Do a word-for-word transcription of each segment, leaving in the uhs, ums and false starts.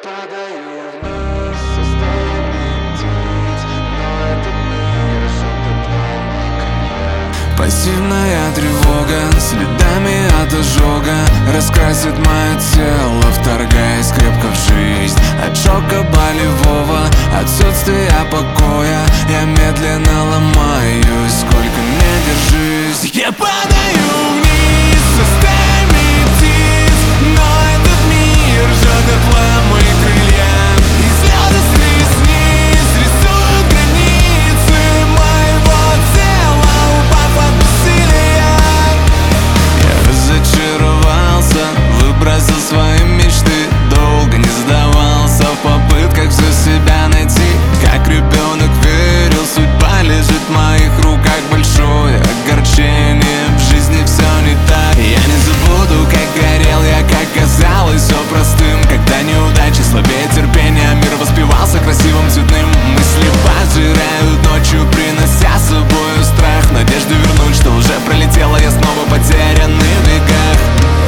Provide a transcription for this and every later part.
падаю вниз в состоянии птиц, но этот мир жжет от лампы. Пассивная тревога следами от ожога раскрасит мое тело, вторгаясь крепко в жизнь. От шока болевого, отсутствия покоя я медленно ломаюсь, сколько не держись. Я падаю вниз со стаями птиц, но этот мир жжет дотла мои крылья, и звезды снизь рисуют границы моего тела, упав от бессилия. Я разочаровался, выбросил свои мечты, долго не сдавался в попытках все себя найти. Как ребенок верил, судьба лежит в моих руках, большое огорчение, в жизни все не так. Я не забуду, как горел я, как казалось все простым, когда неудачи слабее терпения, мир воспевался красивым цветным. Мысли пожирают ночью, принося с собою страх, надежду вернуть, что уже пролетело, я снова потерянный в веках.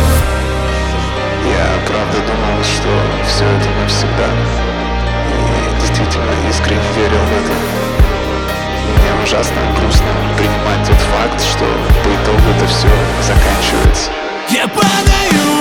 Я правда думал, что все это навсегда, и действительно искренне верил в это. Мне ужасно грустно принимать тот факт, что по итогу это все заканчивается. Я падаю